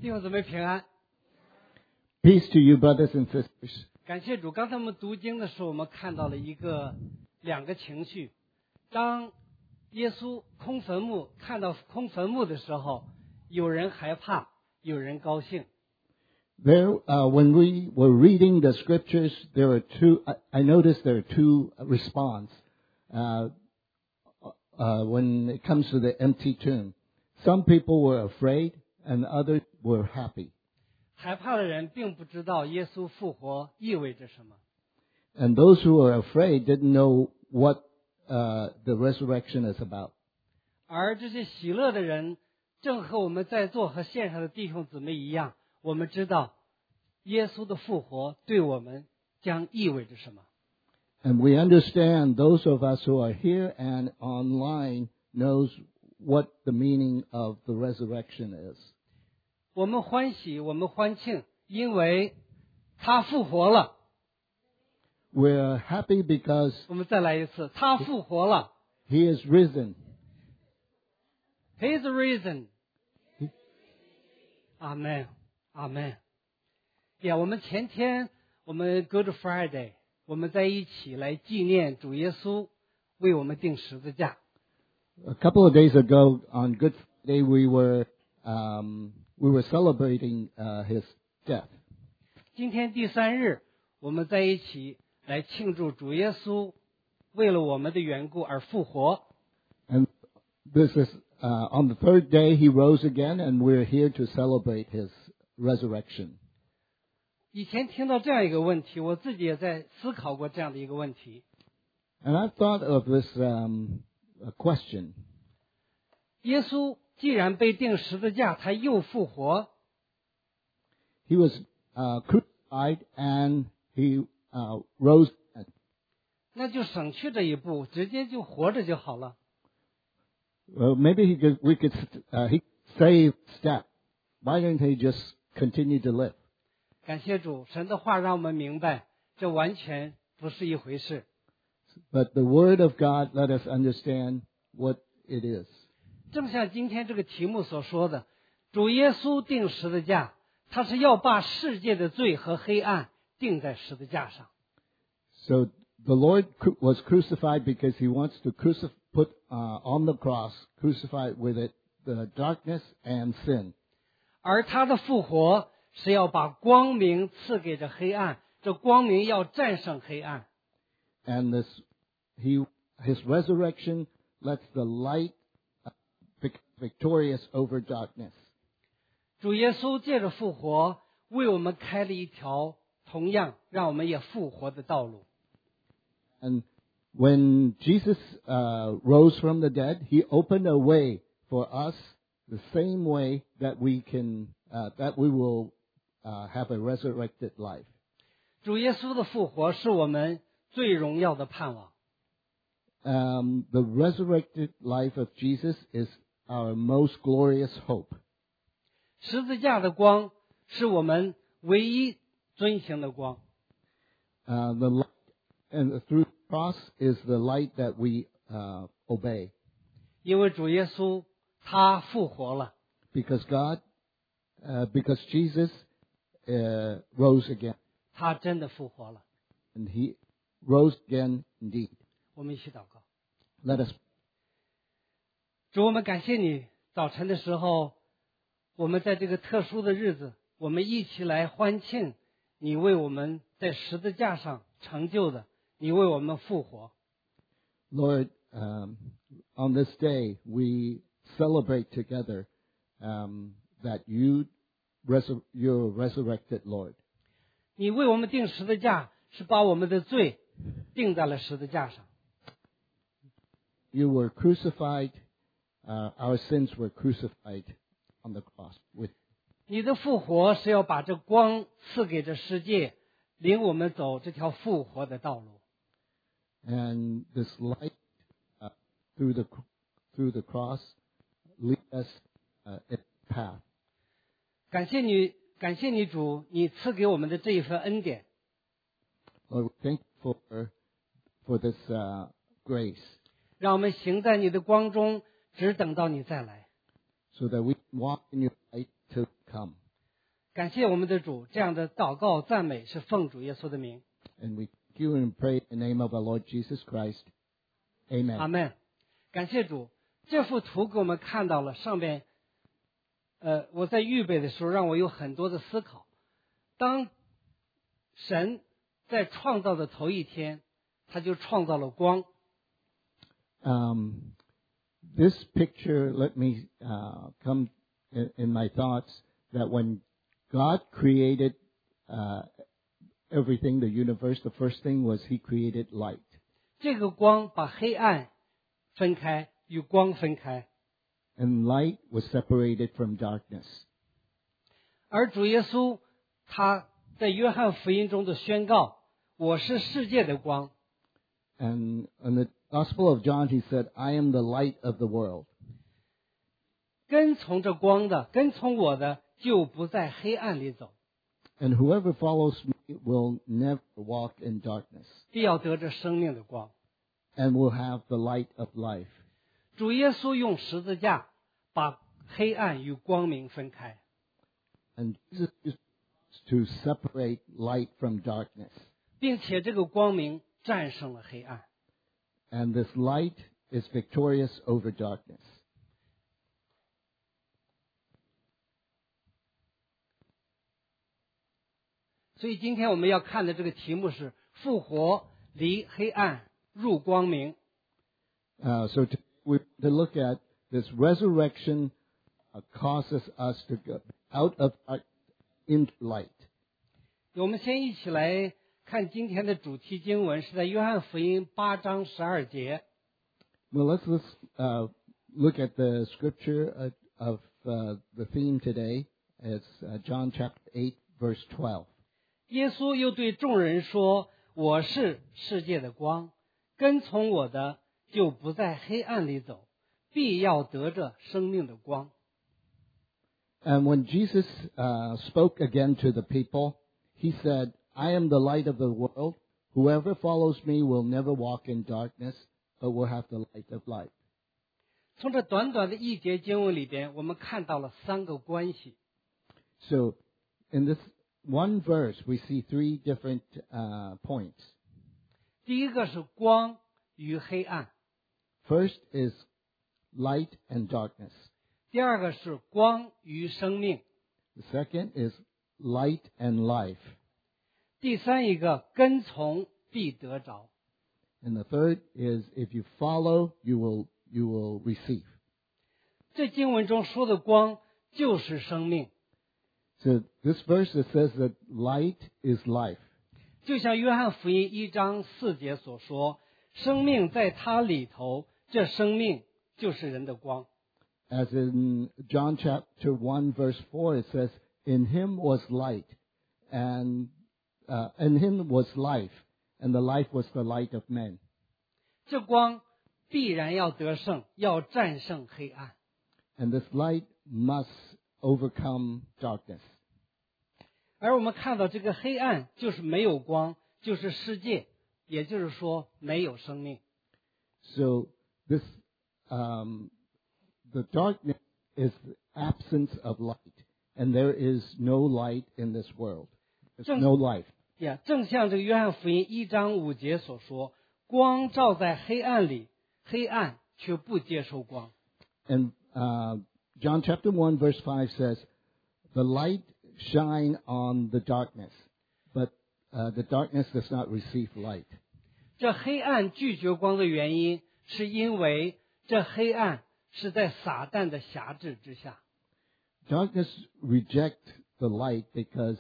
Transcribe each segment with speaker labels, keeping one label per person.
Speaker 1: 弟兄姊妹平安。
Speaker 2: Peace to you, brothers and sisters.
Speaker 1: 感谢主，刚才我们读经的时候，我们看到了两个情绪。当耶稣空坟墓看到空坟墓的时候，有人害怕，有人高兴。
Speaker 2: When we were reading the scriptures, there were I noticed there are two responses when it comes to the empty tomb. Some people were afraid, and others were happy.
Speaker 1: 害怕的人并不知道耶稣复活意味着什么，
Speaker 2: And those who were afraid didn't know what the resurrection is about.
Speaker 1: 而这些喜乐的人，正和我们在座和线上的弟兄姊妹一样，我们知道耶稣的复活对我们将意味着什么。
Speaker 2: And we understand, those of us who are here and online knows what the meaning of the resurrection is.
Speaker 1: 我们欢喜，我们欢庆，因为他复活了。
Speaker 2: We're happy because
Speaker 1: 我们再来一次，他复活了。
Speaker 2: He is risen.
Speaker 1: He is risen. Amen. Amen. 呀，我们前天我们 Good Friday， 我们在一起来纪念主耶稣为我们钉十字架。
Speaker 2: A couple of days ago on Good Friday, we were celebrating his death.
Speaker 1: 今天第三日，我们在一起来庆祝主耶稣为了我们的缘故而复活。
Speaker 2: And this is on the third day he rose again, and we're here to celebrate his resurrection.
Speaker 1: 以前听到这样一个问题，我自己也在思考过这样的一个问题。
Speaker 2: And I've thought of this question.
Speaker 1: 耶稣既然被钉十字架，他又复活，
Speaker 2: He was crucified and he rose again.
Speaker 1: 那就省去这一步，直接就活着就好了。
Speaker 2: Well, maybe he could save step. Why don't he just continue to live?
Speaker 1: 感谢主，神的话让我们明白，这完全不是一回事。
Speaker 2: But the Word of God let us understand what it is.
Speaker 1: 正像今天这个题目所说的，主耶稣钉十字架，他是要把世界的罪和黑暗钉在十字架上。
Speaker 2: So the Lord was crucified because he wants to put on the cross, crucified with it, the darkness and sin.
Speaker 1: 而他的复活是要把光明赐给这黑暗，这光明要战胜黑暗。
Speaker 2: And his resurrection lets the light victorious over darkness.
Speaker 1: 主耶稣借着复活，为我们开了一条同样让我们也复活的道路。
Speaker 2: And when Jesus rose from the dead, he opened a way for us, the same way that we will have a resurrected life.
Speaker 1: 主耶稣的复活是我们最荣耀的盼望。
Speaker 2: The resurrected life of Jesus is our most glorious hope.
Speaker 1: 十字架的光是我们唯一遵行的光。
Speaker 2: The light and through the cross is the light that we obey.
Speaker 1: 因为主耶稣他复活了，
Speaker 2: Because Jesus rose again,
Speaker 1: 他真的复活了。
Speaker 2: and he rose again indeed.
Speaker 1: 我们一起祷告。
Speaker 2: Let us.
Speaker 1: 主，我们感谢你，早晨的时候，我们在这个特殊的日子，我们一起来欢庆你为我们在十字架上成就的，你为我们复活。
Speaker 2: Lord, on this day we celebrate together that you're resurrected, Lord.
Speaker 1: 你为我们钉十字架，是把我们的罪钉在了十字架上。
Speaker 2: You were crucified. Our sins were crucified on the cross.
Speaker 1: 你的复活是要把这光赐给这世界，领我们走这条复活的道路。
Speaker 2: And this light through the cross lead us in the path.
Speaker 1: 感谢你主，你赐给我们的这一份恩典。
Speaker 2: Lord, thank you for this grace,
Speaker 1: 让我们行在你的光中，只等到你再来。
Speaker 2: so that we can walk in your light to come.
Speaker 1: 感谢我们的主，这样的祷告赞美是奉主耶稣的名。
Speaker 2: And we thank you and pray in the name of our Lord Jesus Christ. Amen.
Speaker 1: 阿门。感谢主，这幅图给我们看到了上边，我在预备的时候让我有很多的思考。当神在创造的头一天，他就创造了光。
Speaker 2: This picture let me come in my thoughts that when God created everything, the universe, the first thing was He created light.
Speaker 1: 这个光把黑暗分开，与光分开。
Speaker 2: And light was separated from darkness.
Speaker 1: 而主耶稣他在约翰福音中的宣告：“我是世界的光。”
Speaker 2: And in the Gospel of John, He said, I am the light of the world.
Speaker 1: 跟从着光的，跟从我的，就不在黑暗里走，
Speaker 2: And whoever follows me will never walk in darkness
Speaker 1: 必要得着生命的光。
Speaker 2: and will have the light of life.
Speaker 1: 主耶稣用十字架把黑暗与光明分开，
Speaker 2: And Jesus used to separate light from darkness.
Speaker 1: 并且这个光明战胜了黑暗。
Speaker 2: And this light is victorious over darkness.
Speaker 1: 所以今天我们要看的这个题目是复活离黑暗入光明。
Speaker 2: So we to look at this resurrection causes us to go out of dark into light.
Speaker 1: 我们先一起来看今天的主题经文，是在约翰福音8章12节。
Speaker 2: Well, let's look at the scripture of the theme today. It's John chapter 8, verse 12.
Speaker 1: 耶稣又对众人说：“我是世界的光，跟从我的就不在黑暗里走，必要得着生命的光。”
Speaker 2: And when Jesus spoke again to the people, He said, I am the light of the world. Whoever follows me will never walk in darkness, but will have the light of life.
Speaker 1: 从这短短的一节经文里边，我们看到了三个关系。
Speaker 2: So in this one verse, we see three different points.
Speaker 1: 第一个是光与黑暗，
Speaker 2: First is light and darkness.
Speaker 1: 第二个是光与生命，
Speaker 2: The second is light and life.
Speaker 1: 第三一个跟从必得着。
Speaker 2: And the third is if you follow, you will receive.
Speaker 1: 这经文中说的光就是生命，
Speaker 2: So this verse it says that light is life.
Speaker 1: 就像约翰福音1章4节所说，生命在他里頭，这生命就是人的光。
Speaker 2: As in John chapter 1 verse 4 it says, in him was light, and in him was life, and the life was the light of men.
Speaker 1: 这光必然要得胜，要战胜黑暗。
Speaker 2: And this light must overcome darkness.
Speaker 1: 而我们看到这个黑暗就是没有光，就是世界，也就是说没有生命。
Speaker 2: So this the darkness is the absence of light, and there is no light in this world. There's no life.
Speaker 1: 正像这个约翰福音1章5节所说，光照在黑暗里，黑暗却不接受光。
Speaker 2: And John chapter 1 verse 5 says, the light shine on the darkness, but the darkness does not receive light.
Speaker 1: 这黑暗拒绝光的原因，是因为这黑暗是在撒旦的辖制之下。
Speaker 2: Darkness reject the light because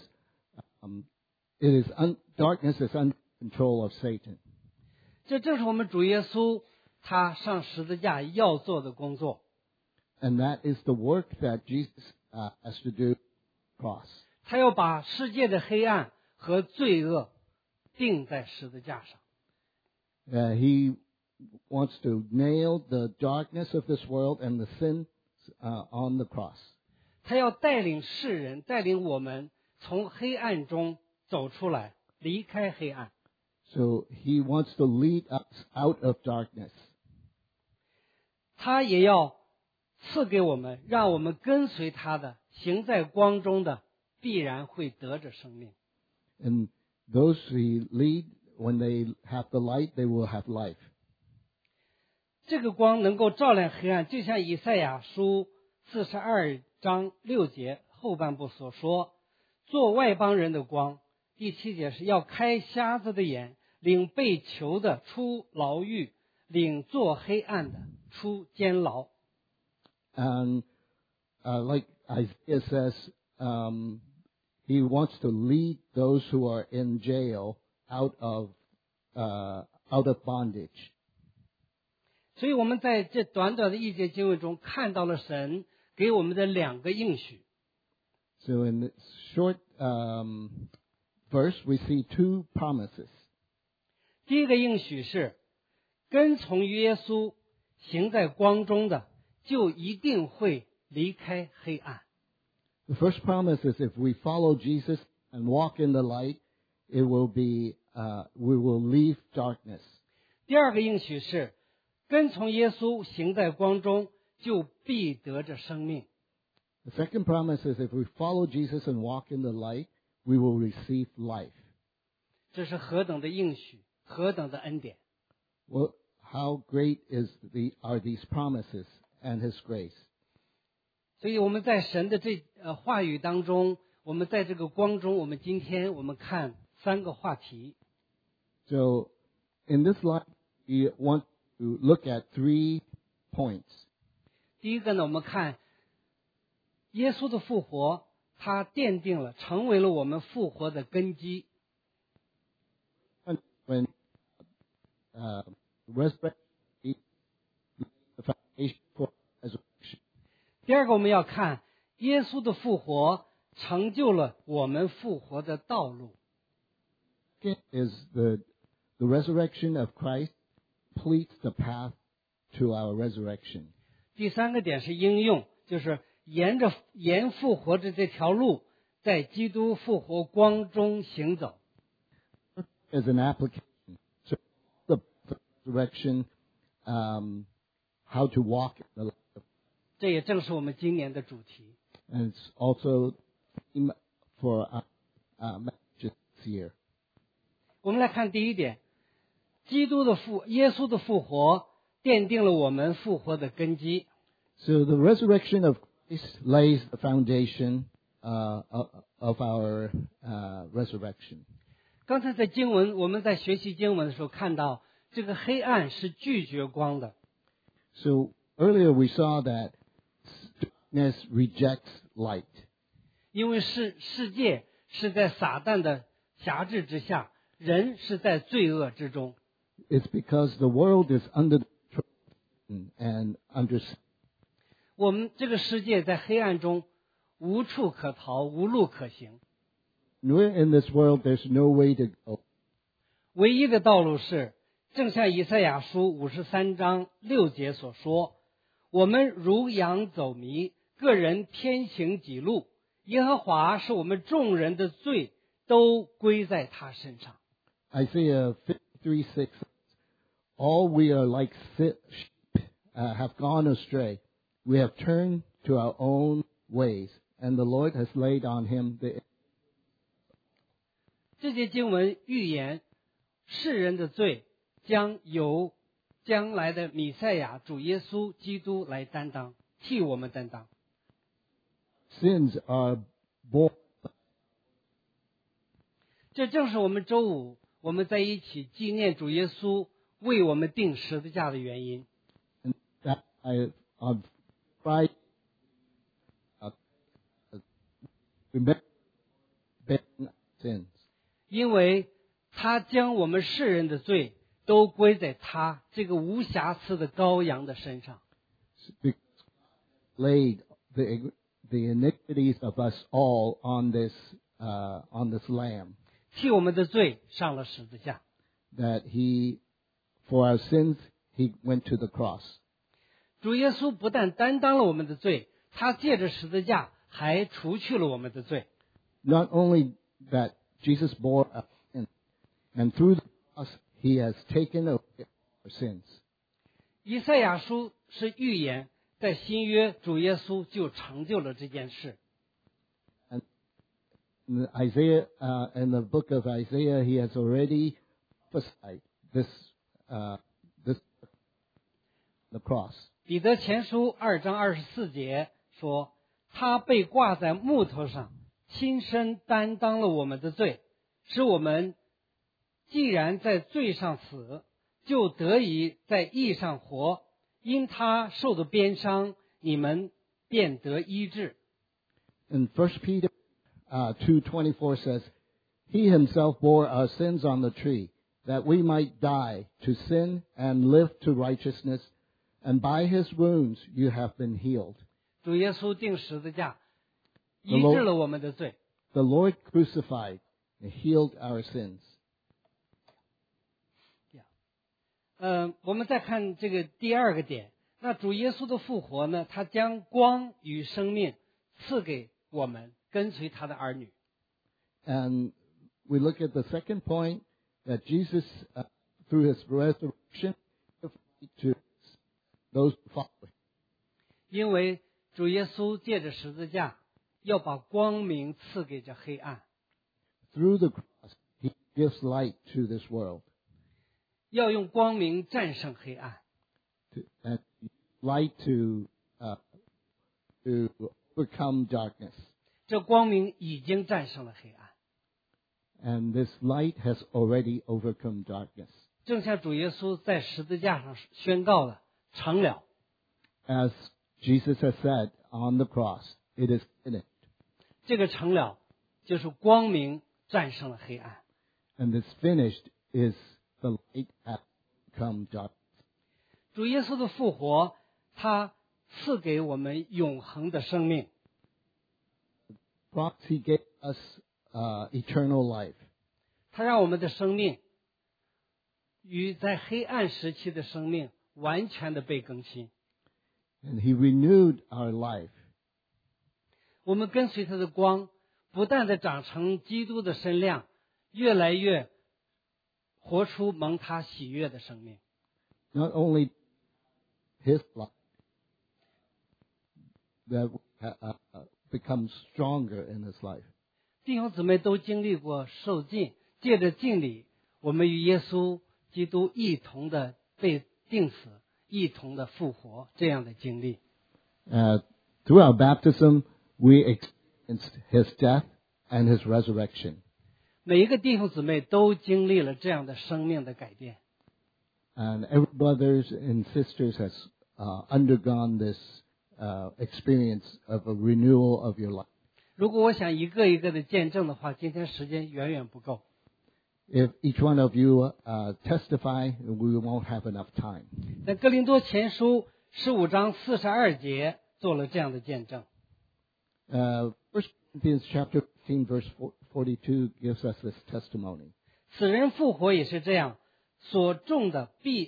Speaker 2: darkness is under control of Satan.
Speaker 1: 这正是我们主耶稣他上十字架要做的工作。
Speaker 2: And that is the work that Jesus has to do on the cross.
Speaker 1: 他要把世界的黑暗和罪恶钉在十字架上。
Speaker 2: He wants to nail the darkness of this world and the sin on the cross.
Speaker 1: 他要带领世人，带领我们从黑暗中走出来，离开黑暗。
Speaker 2: So he wants to lead us out of darkness.
Speaker 1: 他也要赐给我们，让我们跟随他的，行在光中的， 必然会得着生命。
Speaker 2: And those he lead, when they have the light, they will have life.
Speaker 1: 这个光能够照亮黑暗，就像以赛亚书42章6节后半部所说，做外邦人的光。第7节是要开瞎子的眼，领被囚的出牢狱，领做黑暗的出监牢。
Speaker 2: And like Isaiah says, he wants to lead those who are in jail out of bondage.
Speaker 1: 所以我们在这短短的一节经文中看到了神给我们的2个应许。
Speaker 2: So in this short verse, we see 2 promises.
Speaker 1: 第一个应许是，跟从耶稣行在光中的，就一定会离开黑暗。
Speaker 2: The first promise is if we follow Jesus and walk in the light, it will be we will leave darkness.
Speaker 1: 第二个应许是，跟从耶稣行在光中，就必得着生命。
Speaker 2: The second promise is if we follow Jesus and walk in the light, we will receive life.
Speaker 1: 这是何等的应许，何等的恩典！
Speaker 2: Well, how great are these promises and His grace?
Speaker 1: 所以我们在神的话语当中，我们在这个光中，我们今天我们看3个话题。
Speaker 2: So, in this light, we want to look at 3 points.
Speaker 1: 第一个呢，我们看耶稣的复活，他奠定了，成为了我们复活的根基。
Speaker 2: When resurrection is the foundation for resurrection.
Speaker 1: 第二个，我们要看耶稣的复活成就了我们复活的道路。
Speaker 2: Second is the resurrection of Christ completes the path to our resurrection.
Speaker 1: 第3个点是应用，就是沿复活的这条路，在基督复活光中行走。
Speaker 2: As an application, so the resurrection, how to walk in the light of.
Speaker 1: 这也正是我们今年的主题。
Speaker 2: And it's also theme for our message this year.
Speaker 1: 我们来看第一点，耶稣的复活奠定了我们复活的根基。
Speaker 2: So the resurrection of Christ lays the foundation of our resurrection.
Speaker 1: 刚才在经文，我们在学习经文的时候看到，这个黑暗是拒绝光的。
Speaker 2: So earlier we saw that darkness rejects light.
Speaker 1: 因为世界是在撒旦的辖制之下，人是在罪恶之中。
Speaker 2: It's because the world is under the control and under.
Speaker 1: 我们这个世界在黑暗中无处可逃，无路可行。
Speaker 2: We're in this world. There's no way to go.
Speaker 1: 唯一的道路是，正像以赛亚书53章6节所说：“我们如羊走迷，个人偏行己路。耶和华是我们众人的罪，都归在他身上。”
Speaker 2: Isaiah 53:6. All we are like sheep have gone astray. We have turned to our own ways, and the Lord has laid on him the.
Speaker 1: 这节经文预言世人的罪将由将来的弥赛亚主耶稣基督来担当，替我们担当。
Speaker 2: Sins are born.
Speaker 1: 这正是我们周五我们在一起纪念主耶稣为我们钉十字架的原因。
Speaker 2: And that on Friday, remember bearing sins.
Speaker 1: 因为他将我们世人的罪都归在他这个无瑕疵的羔羊的身上。
Speaker 2: Laid the iniquities of us all on this lamb.
Speaker 1: 替我们的罪上了十字架。
Speaker 2: That for our sins, he went to the cross.
Speaker 1: 主耶稣不但担当了我们的罪，他借着十字架还除去了我们的罪。
Speaker 2: Not only that Jesus bore our sin, and through the cross, he has taken away our sins.
Speaker 1: 以赛亚书是预言，在新约主耶稣就成就了这件事。
Speaker 2: In Isaiah, in the book of Isaiah, he has already prophesied this the cross.
Speaker 1: 彼得前书2章24节说，他被挂在木头上，亲身担当了我们的罪，使我们既然在罪上死，就得以在义上活。因他受的鞭伤，你们便得医治。
Speaker 2: And 1 Peter 2:24 says, He himself bore our sins on the tree, that we might die to sin and live to righteousness, and by his wounds you have been healed.
Speaker 1: 主耶稣定十字架，
Speaker 2: The
Speaker 1: 医
Speaker 2: Lord-
Speaker 1: 治了我们的罪。
Speaker 2: The Lord crucified and healed our sins.
Speaker 1: 我们再看这个第二个点，那主耶稣的复活呢，他将光与生命赐给我们跟随他的儿女。
Speaker 2: And we look at the second point, that Jesus, through his resurrection, to those who follow him.
Speaker 1: 因为主耶稣借着十字架，要把光明赐给这黑暗，
Speaker 2: Through the cross, he gives light to this world.
Speaker 1: 要用光明战胜黑暗。
Speaker 2: And light to overcome darkness.
Speaker 1: 这光明已经战胜了黑暗，
Speaker 2: And this light has already overcome darkness.
Speaker 1: 正像主耶稣在十字架上宣告了，成了。
Speaker 2: As Jesus has said on the cross, it is finished.
Speaker 1: 这个成了，就是光明战胜了黑暗。
Speaker 2: And this finished is the light has overcome darkness.
Speaker 1: 主耶稣的复活，他赐给我们永恒的生命。
Speaker 2: Cross, he gave us eternal life.
Speaker 1: 他让我们的生命与在黑暗时期的生命完全的被更新。
Speaker 2: And he renewed our life.
Speaker 1: 我们跟随他的光，不但的长成基督的身量，越来越活出蒙他喜悦的生命。
Speaker 2: Not only his life that becomes stronger in his life.
Speaker 1: 弟兄姊妹都经历过受浸，借着浸礼，我们与耶稣基督一同的被钉死，一同的复活，这样的经历。
Speaker 2: Through our baptism, we experienced his death and his resurrection.
Speaker 1: 每一个弟兄姊妹都经历了这样的生命的改变。
Speaker 2: And every brothers and sisters has undergone this experience of a renewal of your life.
Speaker 1: 如果我想一个一个的见证的话，今天时间远远不够。
Speaker 2: If each one of you testify, we won't have enough time.
Speaker 1: 在哥林多前书15章42节做了这样的见证。
Speaker 2: 1 Corinthians chapter 15 verse 42 gives us this testimony.
Speaker 1: 死人复活也是这样，所种的必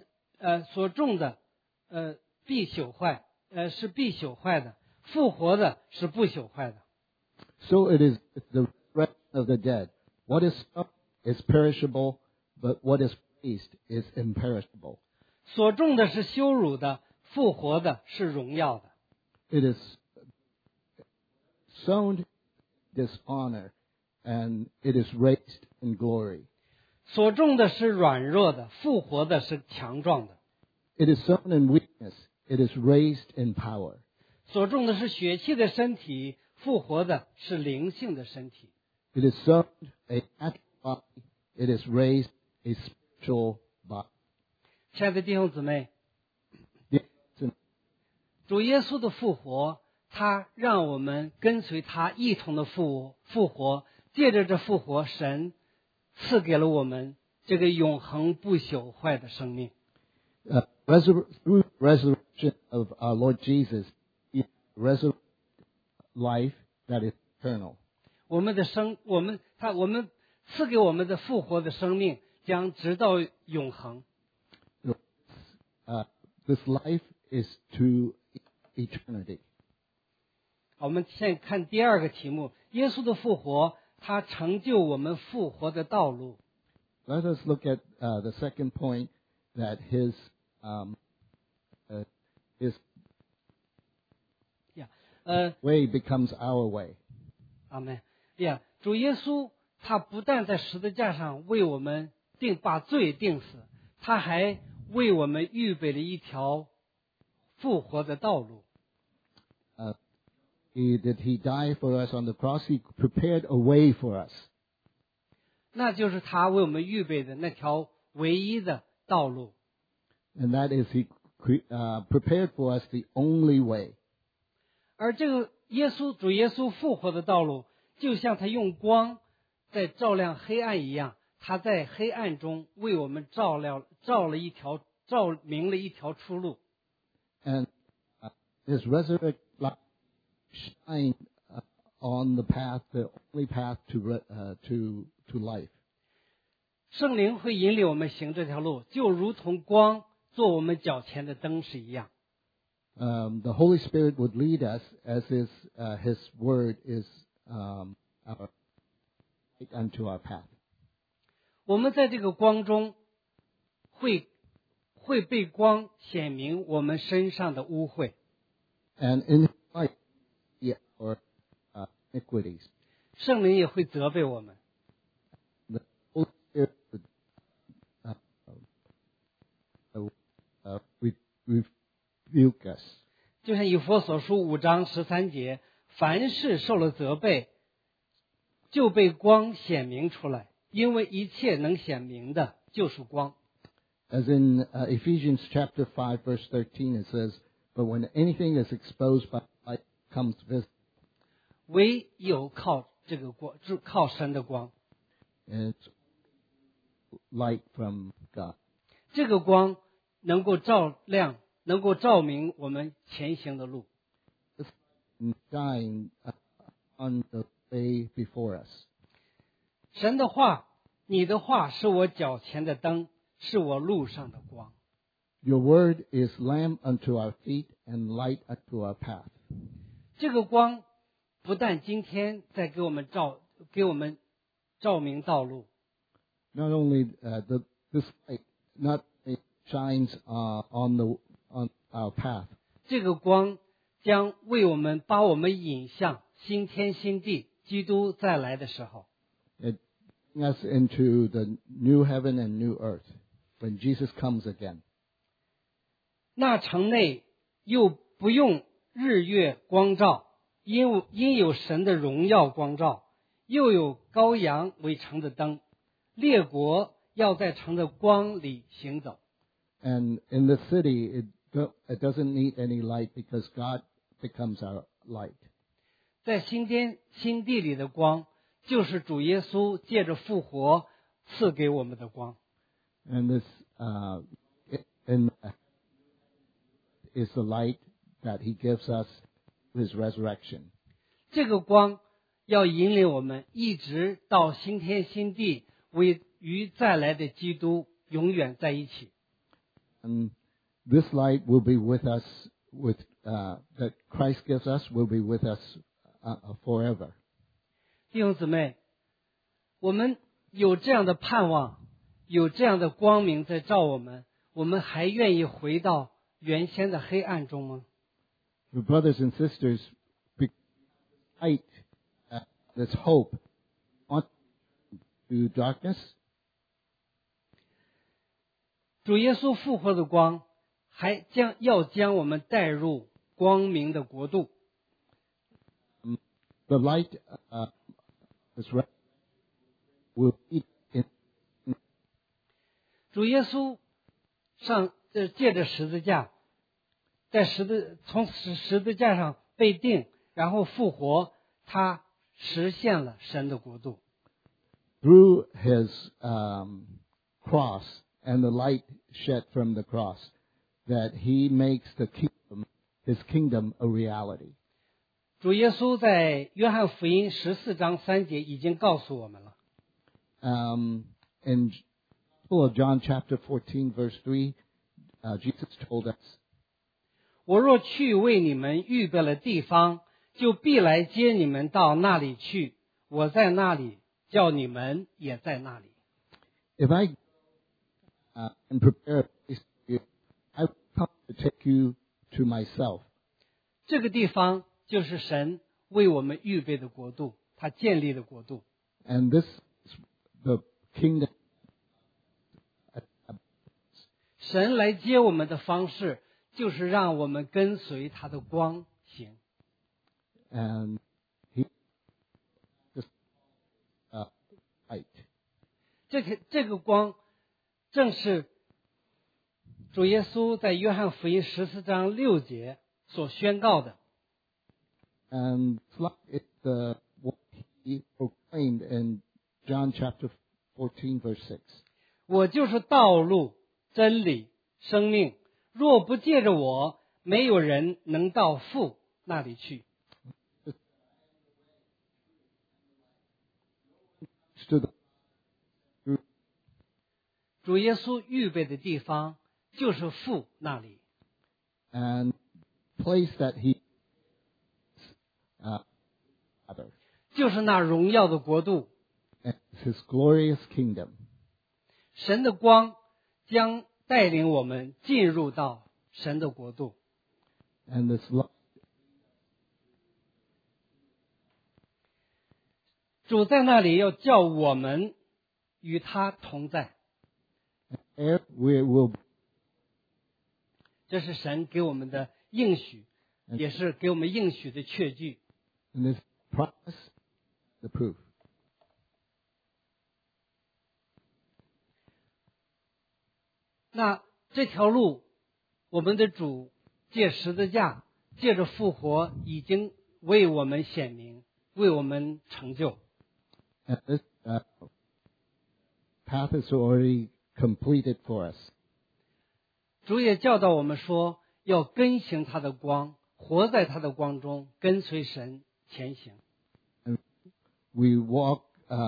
Speaker 1: 朽坏，是必朽坏的；复活的是不朽坏的。
Speaker 2: So it is the resurrection of the dead. What is sown is perishable, but what is raised is imperishable.
Speaker 1: 所种的是羞辱的，复活的是荣耀的。
Speaker 2: It is sown dishonor, and it is raised in glory.
Speaker 1: 所种的是软弱的，复活的是强壮的。
Speaker 2: It is sown in weakness. It is raised in power.
Speaker 1: 所种的是血气的身体，复活的是灵性的身体。
Speaker 2: It is sown a natural body. It is raised a spiritual body.
Speaker 1: 亲爱的弟兄姊妹，
Speaker 2: Yes,
Speaker 1: 主耶稣的复活，他让我们跟随他一同的复活，借着这复活，神赐给了我们这个永恒不朽坏的生命。
Speaker 2: through resurrection of our Lord Jesus, he resurrected life that is eternal.
Speaker 1: 我们赐给我们的复活的生命，将直到永恒。
Speaker 2: This life is to eternity.
Speaker 1: 我们现在看第二个题目：耶稣的复活，他成就我们复活的道路。
Speaker 2: Let us look at the second point, that his way becomes our way.
Speaker 1: 阿们。 呀，主耶稣他不但在十字架上为我们把罪定死，他还为我们预备了一条复活的道路。
Speaker 2: That he died for us on the cross. He prepared a way for us.
Speaker 1: 那就是他为我们预备的那条唯一的道路。
Speaker 2: And that is he prepared for us the only way.
Speaker 1: 而这个主耶稣复活的道路，就像他用光在照亮黑暗一样，他在黑暗中为我们照明了一条出路。
Speaker 2: And his resurrected light shine on the path, the only path to life.
Speaker 1: 圣灵会引领我们行这条路，就如同光做我们脚前的灯是一样。
Speaker 2: The Holy Spirit would lead us as His Word is our light unto our path.
Speaker 1: 我们在这个光中会被光显明我们身上的污秽。
Speaker 2: And in His light, our iniquities.
Speaker 1: 圣灵也会责备我们。
Speaker 2: The Holy Spirit would rebuke us.
Speaker 1: 就像以弗所书5章13节，凡是受了责备，就被光显明出来，因为一切能显明的就是光。
Speaker 2: As in Ephesians chapter 5 verse 13 it says, but when anything is exposed by light comes visible.
Speaker 1: 唯有靠这个光，靠神的光。
Speaker 2: And it's light from God.
Speaker 1: 这个光能够照亮，能够照明我们前行的路。
Speaker 2: Shine on the way before us.
Speaker 1: 神的话，你的话是我脚前的灯，是我路上的光。
Speaker 2: Your word is lamp unto our feet and light unto our path.
Speaker 1: 这个光不但今天在给我们照明道路。
Speaker 2: Not only this light not only shines on our path.
Speaker 1: 这个光将为我们把我们引向新天新地，基督再来的时候。
Speaker 2: It brings us into the new heaven and new earth when Jesus comes again.
Speaker 1: 那城内又不用日月光照，因有神的荣耀光照，又有羔羊为城的灯，列国要在城的光里行走。
Speaker 2: And in the city, it doesn't need any light because God becomes our light.
Speaker 1: 在新天新地里的光，就是主耶稣借着复活赐给我们的光。
Speaker 2: And this is the light that He gives us, His resurrection.
Speaker 1: 这个光要引领我们一直到新天新地，与再来的基督永远在一起。
Speaker 2: And this light will be with us, that Christ gives us, will be with us forever.
Speaker 1: 弟兄姊妹，我们有这样的盼望，有这样的光明在照我们，我们还愿意回到原先的黑暗中吗？
Speaker 2: Your brothers and sisters, light, this hope, want to darkness.
Speaker 1: 主耶稣复活的光，还要将我们带入光明的国度。
Speaker 2: The light will be in.
Speaker 1: 主耶稣借着十字架，从十字架上被钉，然后复活，他实现了神的国度。
Speaker 2: Through His cross and the light shed from the cross, that He makes His kingdom a reality.
Speaker 1: 主耶稣在约翰福音14章3节已经告诉我们了。
Speaker 2: In John chapter 14 verse 3, Jesus told us,
Speaker 1: 我若去为你们预备了地方，就必来接你们到那里去。我在那里，叫你们也在那里。
Speaker 2: If I and prepare a place for you, I will come to take you to myself.
Speaker 1: 这个地方就是神为我们预备的国度， 他建立的国度。
Speaker 2: And this is the kingdom.
Speaker 1: 神来接我们的方式，就是让我们跟随他的光行。
Speaker 2: And he just light.
Speaker 1: 这个光，正是主耶稣在约翰福音14章6节所宣告的。
Speaker 2: And light is what he proclaimed in John chapter 14, verse 6.
Speaker 1: 我就是道路、真理、生命，若不借着我，没有人能到父那里去。
Speaker 2: To the
Speaker 1: 主耶稣预备的地方，就是父那里。
Speaker 2: and place that he Father,
Speaker 1: 就是那荣耀的国度。
Speaker 2: and his glorious kingdom.
Speaker 1: 神的光将带领我们进入到神的国度。
Speaker 2: And this light
Speaker 1: 主在那里要叫我们与他同在，
Speaker 2: there we will
Speaker 1: 这是神给我们的应许，也是给我们应许的确据。
Speaker 2: and this promise the proof.
Speaker 1: 那这条路，我们的主借十字架，借着复活，已经为我们显明，为我们成就。
Speaker 2: And this path is already completed for us.
Speaker 1: 主也教导我们说，要跟行他的光，活在他的光中，跟随神前行。
Speaker 2: And we walk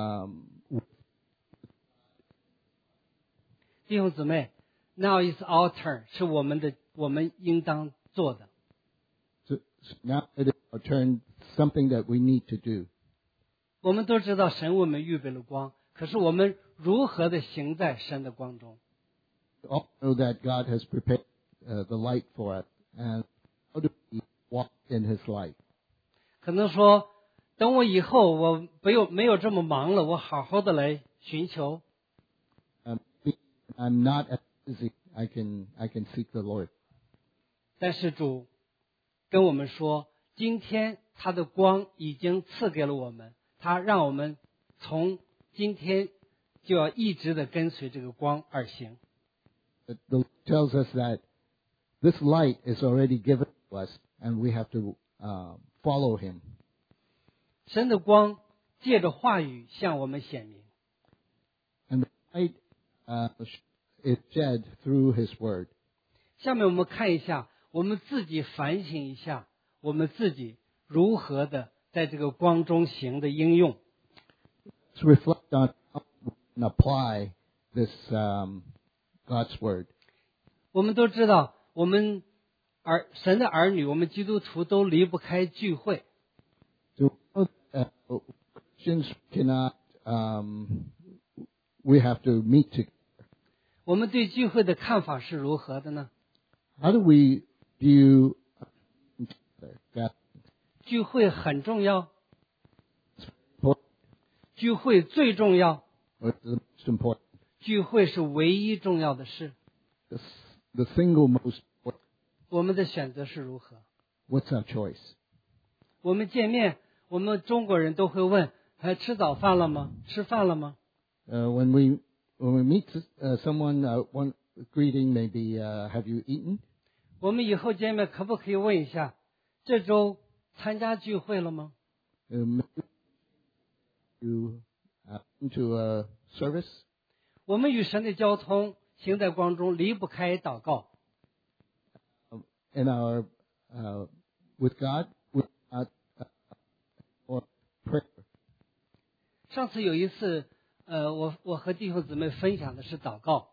Speaker 1: 弟兄姊妹 ，Now is our turn， 是我们应当做的。
Speaker 2: so now it is our turn, something that we need to do.
Speaker 1: 我们都知道神为我们预备了光，可是我们如何的行在神的光中？
Speaker 2: We all know that God has prepared the light for us, and how do we walk in His light?
Speaker 1: 可能说，等我以后我没有这么忙了，我好好的来寻求。
Speaker 2: I'm not as busy. I can seek the Lord.
Speaker 1: 但是主跟我们说，今天他的光已经赐给了我们，他让我们从今天就要一直的跟随这个光而行。
Speaker 2: The Lord tells us that this light is already given to us, and we have to follow Him.
Speaker 1: 神的光借着话语向我们显明。
Speaker 2: And the light is shed through His Word.
Speaker 1: 下面我们看一下，我们自己反省一下，我们自己如何的在这个光中行的应用。
Speaker 2: Let's reflect on how we can apply this God's Word.
Speaker 1: 我们都知道，我们神的儿女，我们基督徒都离不开聚会。
Speaker 2: So Christians cannot. We have to meet together.
Speaker 1: 我们对聚会的看法是如何的呢？
Speaker 2: How do we view that?
Speaker 1: 聚会很重要，聚会最重要，
Speaker 2: What's the most important?
Speaker 1: 聚会是唯一重要的事。
Speaker 2: The single most important.
Speaker 1: 我们的选择是如何？
Speaker 2: What's our choice?
Speaker 1: 我们见面，我们中国人都会问：还吃早饭了吗？吃饭了吗？
Speaker 2: When we meet someone, one greeting may be, "Have you eaten?"
Speaker 1: 我们以后见面可不可以问一下，这周参加聚会了吗？
Speaker 2: You into a service.
Speaker 1: 我们与神的交通，行在光中，离不开祷告。
Speaker 2: In our with God, or prayer.
Speaker 1: 上次有一次，我和弟兄姊妹分享的是祷告。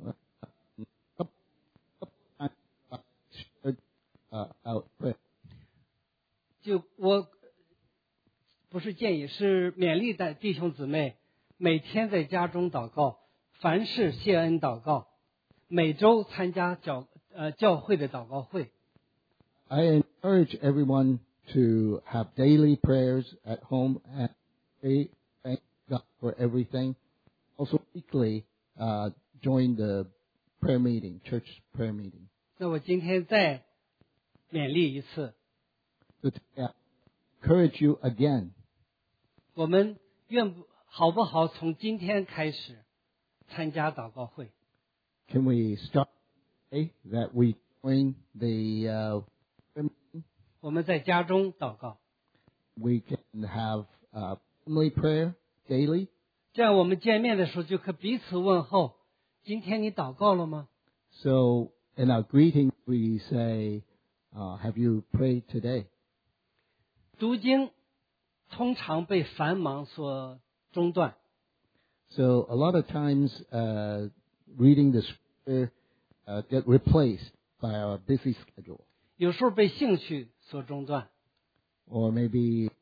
Speaker 2: Our prayer.
Speaker 1: 就我不是建议，是勉励的弟兄姊妹每天在家中祷告，凡事谢恩祷告，每周参加教会的祷告会。
Speaker 2: I encourage everyone to have daily prayers at home and pray, thank God for everything. Also weekly, join the prayer meeting, church prayer meeting.
Speaker 1: 那我今天再勉励一次，
Speaker 2: So to encourage you again,
Speaker 1: 我们好不好从今天开始参加祷告会？
Speaker 2: can we start today that we join the prayer meeting?
Speaker 1: 我们在家中祷告，
Speaker 2: We can have family prayer daily.
Speaker 1: 这样我们见面的时候就可彼此问候。今天你祷告了吗？
Speaker 2: So in our greeting, we say, have you prayed today?
Speaker 1: 读经通常被繁忙所中断，
Speaker 2: So a lot of times, reading the scripture get replaced by our busy schedule,
Speaker 1: 有时候被兴趣所中断。
Speaker 2: or maybe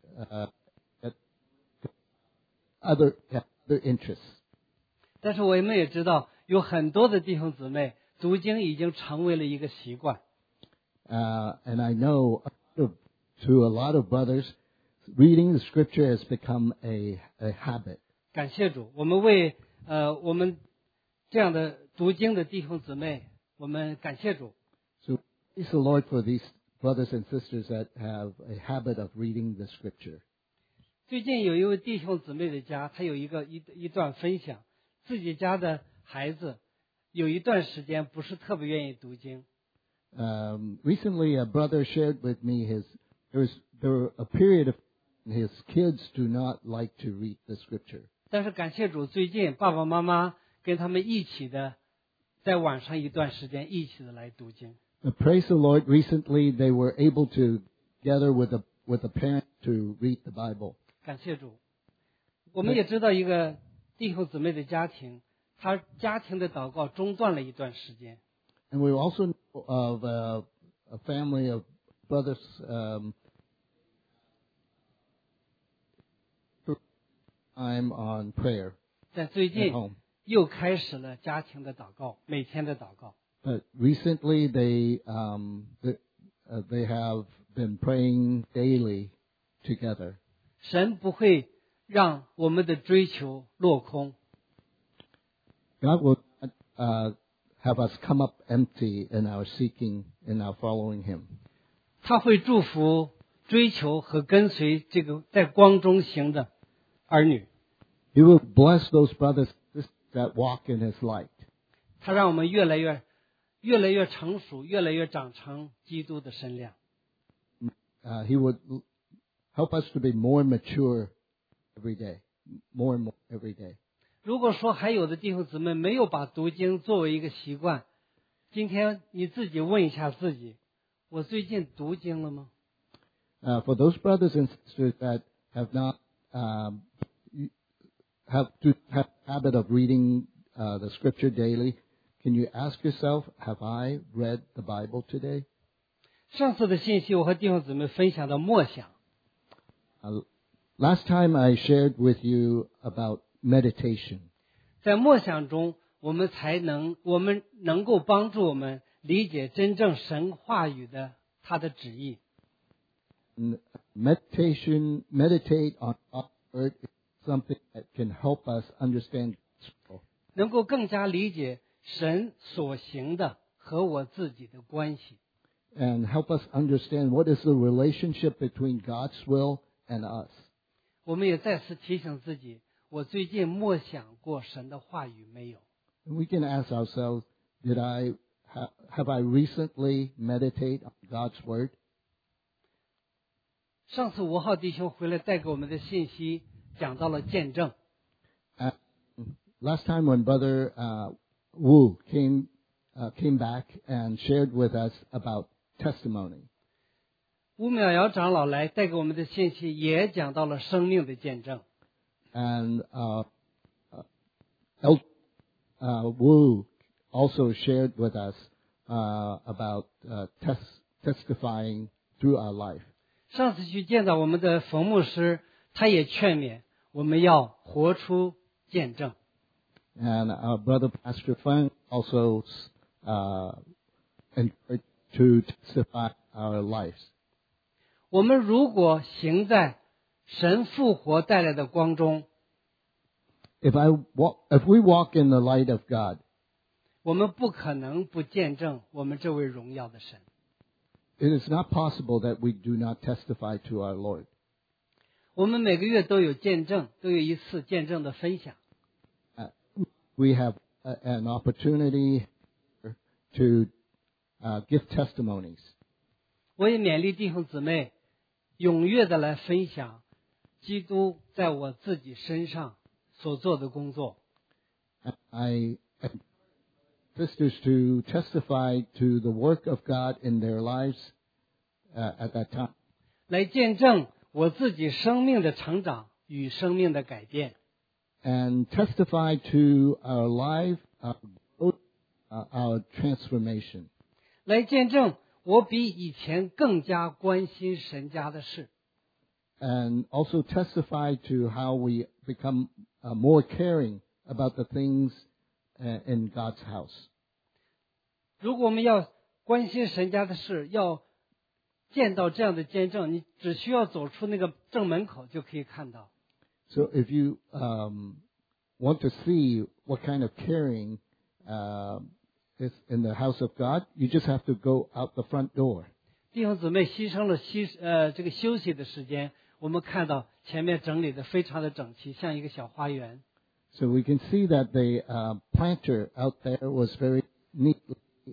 Speaker 2: other interests.
Speaker 1: 但是我们也知道，有很多的弟兄姊妹读经已经成为了一个习惯。
Speaker 2: And I know to a lot of brothers, reading the scripture has become a habit.
Speaker 1: 感谢主，我们为我们这样的读经的弟兄姊妹，我们感谢主。
Speaker 2: So praise the Lord for these brothers and sisters that have a habit of reading the scripture.
Speaker 1: 最近有一位弟兄姊妹的家，他有一段分享，自己家的孩子有一段时间不是特别愿意读经，
Speaker 2: Recently, a brother shared with me there were a period of his kids do not like to read the scripture.
Speaker 1: 但是感谢主，最近爸爸妈妈跟他们一起的，在晚上一段时间一起的来读经。
Speaker 2: But praise the Lord, recently they were able to gather with the parents to read the Bible.
Speaker 1: 感谢主，我们也知道一个弟兄姊妹的家庭，他家庭的祷告中断了一段时间。
Speaker 2: And we also know of a family of brothers time on prayer
Speaker 1: 在最
Speaker 2: at
Speaker 1: 近
Speaker 2: home.
Speaker 1: 又开始了家庭的祷告，每天的祷告。
Speaker 2: But recently they have been praying daily together.
Speaker 1: 神不会让我们的追求落空，
Speaker 2: God will not have us come up empty in our seeking, in our following Him.
Speaker 1: 他会祝福追求和跟随这个在光中行的儿女。
Speaker 2: He will bless those brothers and sisters that walk in His light.
Speaker 1: 他让我们越来越成熟，越来越长成基督的身量。
Speaker 2: He would help us to be more mature every day, more and more every day.
Speaker 1: 如果说还有的弟兄姊妹没有把读经作为一个习惯，今天你自己问一下自己：我最近读经了吗？
Speaker 2: For those brothers and sisters that have not have habit of reading the Scripture daily, can you ask yourself, have I read the Bible today?
Speaker 1: 上次的信息我和弟兄姊妹分享到默想，
Speaker 2: Last time I shared with you about meditation.
Speaker 1: 在默想中，我们能够帮助我们理解真正神话语的他的旨意。
Speaker 2: Meditate on God's word is something that can help us understand God's will.
Speaker 1: 能够更加理解神所行的和我自己的关系。
Speaker 2: And help us understand what is the relationship between God's will and us.
Speaker 1: 我们也再次提醒自己，我最近默想过神的话语没有？
Speaker 2: And we can ask ourselves, have I recently meditated on God's word?
Speaker 1: 上次吴浩弟兄回来带给我们的信息讲到了见证，
Speaker 2: Last time when Brother Wu came back and shared with us about testimony.
Speaker 1: 吴淼瑶长老来带给我们的信息也讲到了生命的见证。
Speaker 2: And Wu also shared with us about testifying through our life.
Speaker 1: 上次去见到我们的冯牧师，他也劝勉我们要活出见证。
Speaker 2: And our brother Pastor Feng also encouraged to testify our lives.
Speaker 1: 我们如果行在神复活带来的光中，
Speaker 2: If we walk in the light of God,
Speaker 1: 我们不可能不见证我们这位荣耀的神。
Speaker 2: it is not possible that we do not testify to our Lord.
Speaker 1: 我们每个月都有见证，都有一次见证的分享。
Speaker 2: We have an opportunity to give testimonies.
Speaker 1: 我也勉励弟兄姊妹踊跃的来分享基督在我自己身上所做的工作。
Speaker 2: I sisters to testify to the work of God in their lives at that time.
Speaker 1: 来见证我自己生命的成长与生命的改变。
Speaker 2: And testify to our life, our growth, our transformation.
Speaker 1: 来见证我比以前更加关心神家的事。
Speaker 2: And also testify to how we become more caring about the things in God's house.
Speaker 1: 如果我们要关心神家的事，要见到这样的见证，你只需要走出那个正门口就可以看到。
Speaker 2: So if you want to see what kind of caring is in the house of God, you just have to go out the front door.
Speaker 1: 弟兄姊妹牺牲了这个休息的时间，我们看到前面整理的非常的整齐，像一个小花园。
Speaker 2: So we can see that the planter out there was very neatly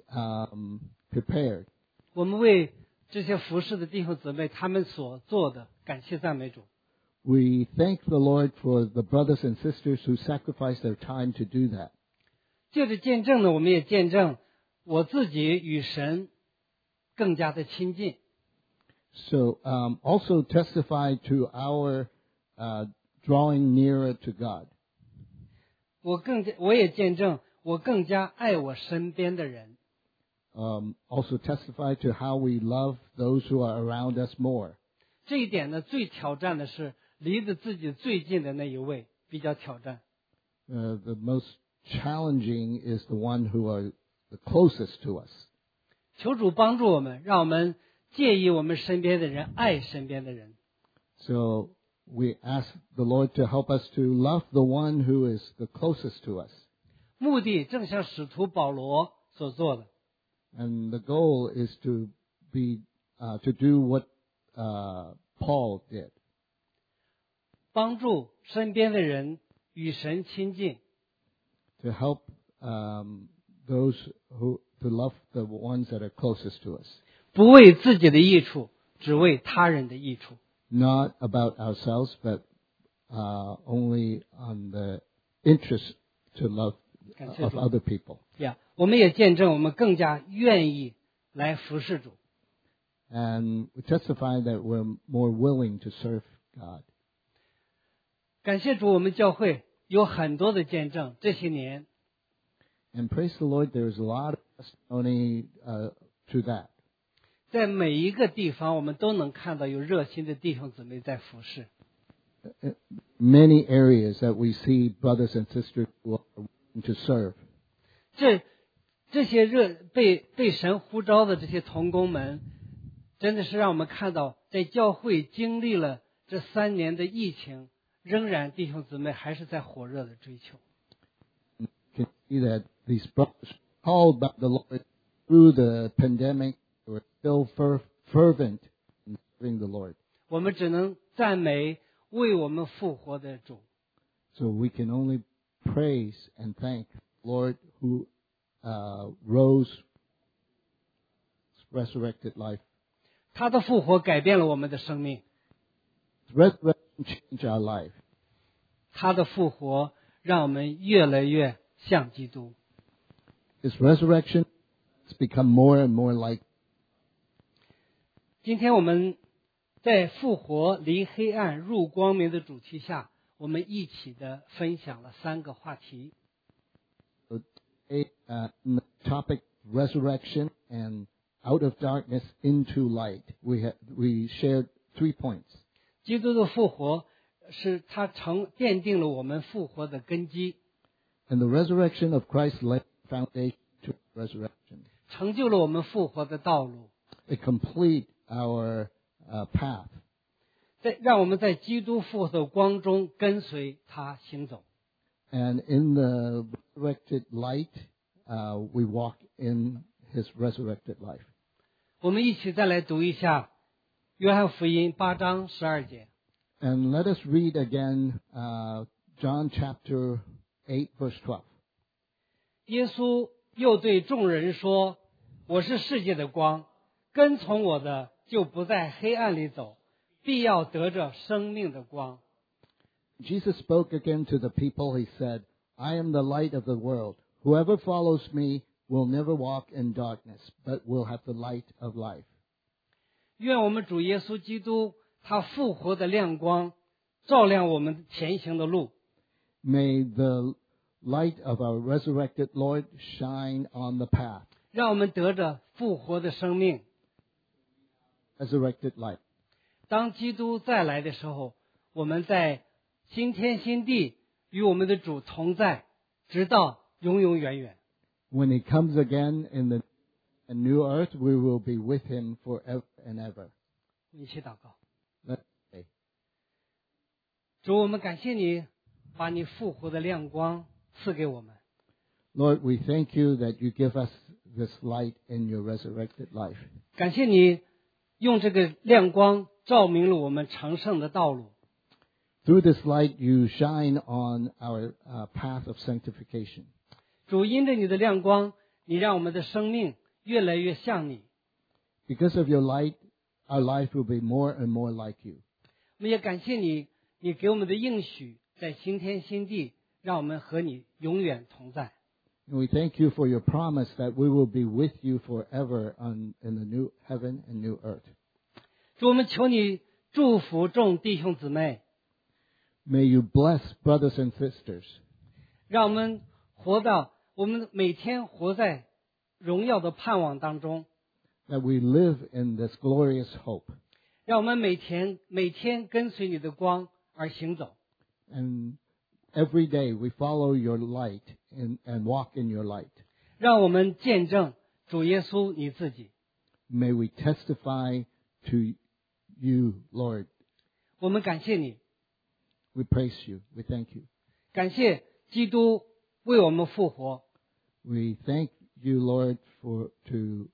Speaker 2: prepared.
Speaker 1: 我们为这些服侍的弟兄姊妹他们所做的感谢赞美主。
Speaker 2: We thank the Lord for the brothers and sisters who sacrificed their time to do that.
Speaker 1: 借着见证呢，我们也见证我自己与神更加的亲近。
Speaker 2: So also testify to our drawing nearer to God.
Speaker 1: 我也见证我更加爱我身边的人。
Speaker 2: Also testify to how we love those who are around us more.
Speaker 1: 这一点呢，最挑战的是离得自己最近的那一位比较挑战。
Speaker 2: The most challenging is the one who are the closest to us.
Speaker 1: 求主帮助我们，让我们介意我们身边的人，爱身边的人。
Speaker 2: So we ask the Lord to help us to love the one who is the closest to us.
Speaker 1: 目的正像使徒保罗所做的，
Speaker 2: And the goal is to do what Paul did.
Speaker 1: 帮助身边的人与神亲近，
Speaker 2: To help those who to love the ones that are closest to us.
Speaker 1: 不为自己的益处，只为他人的益处。
Speaker 2: Not about ourselves, but only on the interest to love
Speaker 1: 感谢
Speaker 2: of
Speaker 1: 主
Speaker 2: other people.
Speaker 1: 呀，我们也见证我们更加愿意来服侍主。
Speaker 2: And we testify that we're more willing to serve God.
Speaker 1: 感谢主，我们教会有很多的见证，这些年
Speaker 2: And praise the Lord, there's a lot of testimony to that.
Speaker 1: 在每一个地方，我们都能看到有热心的弟兄姊妹在服侍。
Speaker 2: Many areas that we see brothers and sisters who are willing to serve.
Speaker 1: 这些被神呼召的这些同工们，真的是让我们看到，在教会经历了这3年的疫情，仍然弟兄姊妹还是在火热的追求。
Speaker 2: You can see that these brothers called by the Lord through the pandemic were still fervent in serving the Lord.
Speaker 1: 我们只能赞美为我们复活的主。
Speaker 2: So we can only praise and thank the Lord who rose, resurrected life.
Speaker 1: 他的复活改变了我们的生命，
Speaker 2: Resurrection changed our life.
Speaker 1: 他的复活让我们越来越像基督。
Speaker 2: His resurrection has become more and more like.
Speaker 1: 今天我们在复活离黑暗入光明的主题下，我们一起的分享了3个话题。
Speaker 2: So today, in the topic resurrection and out of darkness into light, we shared 3 points.
Speaker 1: 基督的复活是他奠定了我们复活的根基，
Speaker 2: And the resurrection of Christ laid the foundation to resurrection.
Speaker 1: 成就了我们复活的道路。
Speaker 2: It complete our path.
Speaker 1: 让我们在基督复活的光中跟随他行走。
Speaker 2: And in the resurrected light, we walk in His resurrected life.
Speaker 1: 我们一起再来读一下约翰福音8章12节。
Speaker 2: And let us read again John chapter 8, verse 12.
Speaker 1: 耶稣又对众人说：“我是世界的光，跟从我的就不在黑暗里走，必要得着生命的光。”
Speaker 2: Jesus spoke again to the people. He said, I am the light of the world. Whoever follows me will never walk in darkness, but will have the light of life.
Speaker 1: 愿我们主耶稣基督他复活的亮光照亮我们前行的路。
Speaker 2: May the light of our resurrected Lord shine on the path.
Speaker 1: 让我们得着复活的生命。
Speaker 2: Resurrected light.
Speaker 1: 当基督再来的时候，我们在新天新地与我们的主同在，直到永永远远。
Speaker 2: When He comes again in the new earth, we will be with Him forever and ever.
Speaker 1: 一起祷告。
Speaker 2: Let's pray.
Speaker 1: 主，我们感谢你，把你复活的亮光赐给我们。
Speaker 2: Lord, we thank you that you give us this light in your resurrected life.
Speaker 1: 感谢你用这个亮光照明了我们成圣的道路。
Speaker 2: Through this light, you shine on our path of sanctification.
Speaker 1: 主，因着你的亮光，你让我们的生命越来越像你。
Speaker 2: Because of your light, our life will be more and more like you.
Speaker 1: 我们也感谢你，你给我们的应许，在新天新地，让我们和你永远同在。
Speaker 2: And we thank you for your promise that we will be with you forever in the new heaven and new earth.
Speaker 1: 主，我们求你祝福众弟兄姊妹，
Speaker 2: May you bless brothers and sisters.
Speaker 1: 让我们我们每天活在荣耀的盼望当中，
Speaker 2: That we live in this glorious hope.
Speaker 1: 让我们每天跟随你的光而行走。
Speaker 2: And every day we follow your light and walk in your light.
Speaker 1: 让我们见证主耶稣你自己。
Speaker 2: May we testify to you, Lord.
Speaker 1: 我们感谢你，
Speaker 2: We praise you. We thank you.
Speaker 1: 感谢基督为我们复活。
Speaker 2: We thank you, Lord, to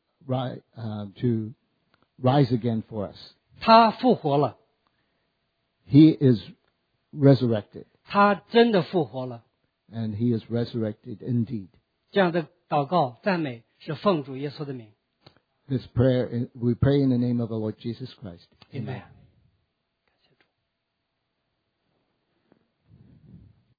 Speaker 2: rise again for us.
Speaker 1: 他复活了，
Speaker 2: He is resurrected,
Speaker 1: 他真的复活了。
Speaker 2: and He is resurrected indeed.
Speaker 1: 这样的祷告赞美是奉主耶稣的名。
Speaker 2: This prayer, we pray in the name of the Lord Jesus Christ.
Speaker 1: Amen.